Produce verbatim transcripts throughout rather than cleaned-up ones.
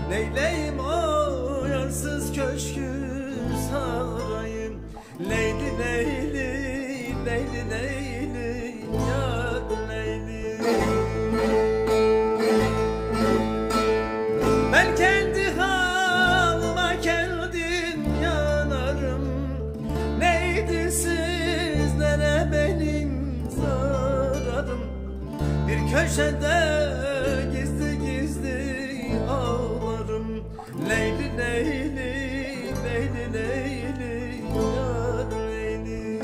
Neyleyim o yarsız köşkü sarayım. Leyli leyli, leyli leyli, yar leyli. Ben kendi halıma kendim yanarım. Neydi sizlere benim zararım? Bir köşede gizli gizli ağlarım. Leyli leyli, leyli leyli, yar leyli.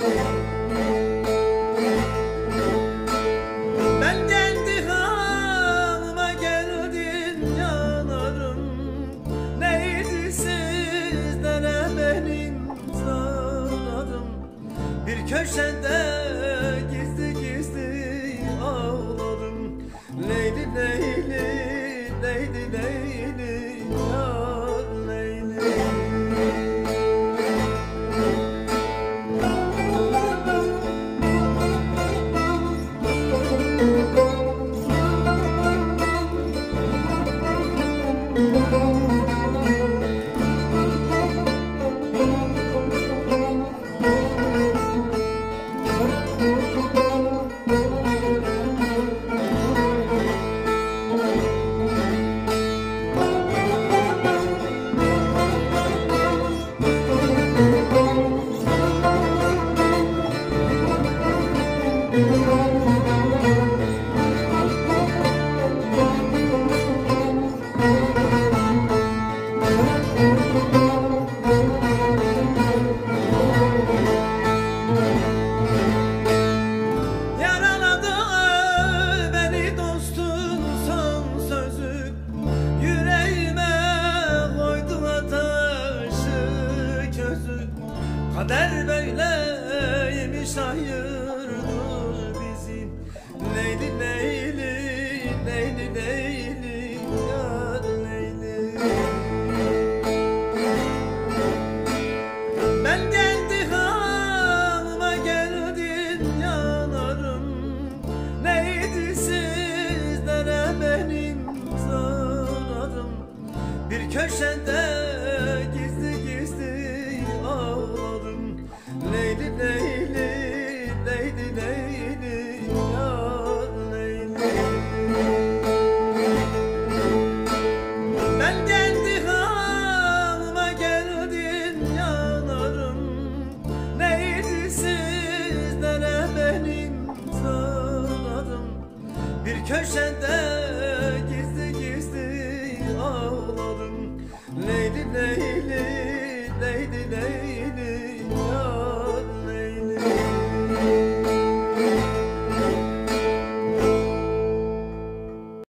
Ben kendi halıma geldim yanarım. Neydi sizlere benim zararım? Bir köşede gizli gizli ağlarım. Leyli leyli, leyli leyli, yar leyli. Yaraladı beni dostun son sözü. Yüreğime koydu ateşi közü. Kader böyleymiş ayırdı bizi. Leyli leyli, leyli leyli, yar leyli. Ben kendi halıma geldim yanarım. Neydi sizlere benim zararım? Bir köşede gizli gizli ağlarım. Leyli leyli, leyli leyli, yar leyli. Ben kendi halıma geldim yanarım. Neydi sizlere benim zararım? Bir köşede gizli gizli ağlarım. Leyli leyli,